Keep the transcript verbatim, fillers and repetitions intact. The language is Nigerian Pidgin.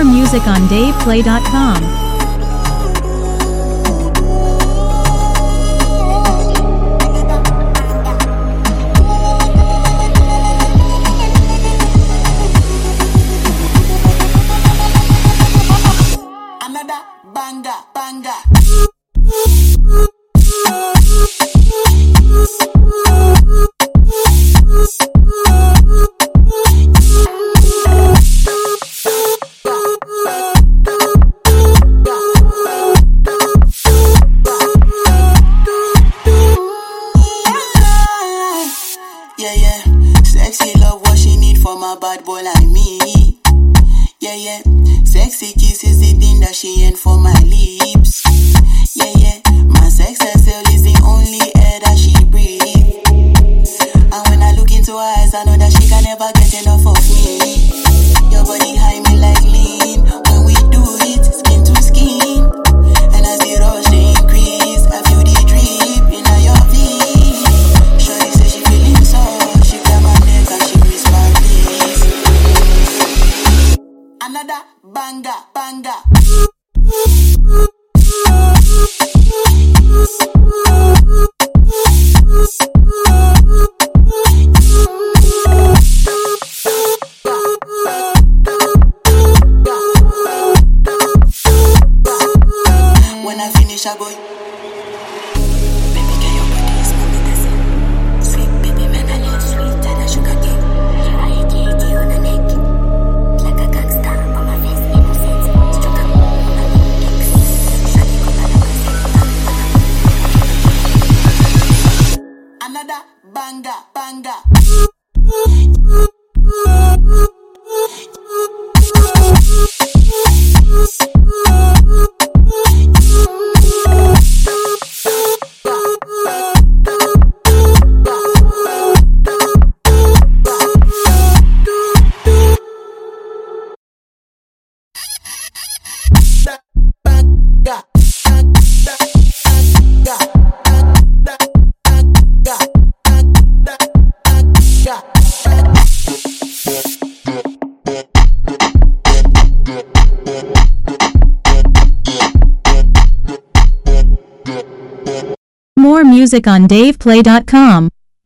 music on dave play dot com. Another banger, banger. Yeah, yeah, sexy love what she need from a bad boy like me. Yeah, yeah, sexy kiss is the thing that she ain't for my lips. Yeah, yeah, my sex herself is the only air that she breathes. And when I look into her eyes, I know that she can never get enough of me. Your body high me like lean. When we do it, skin to skin. And as the rush they increase, I feel the drip in your veins. Shorty say she feeling so, she grab my neck and she whisper please. Another banger, banger. When I finish, I go. Baby, can your body is moving the same? Sweet baby, man, I love sweeter than sugar cane. I hate you, hate you on the neck. Like a gangster, but my less innocent. Struck up on my ex. Shawty got another banger, banger. More music on dave play dot com.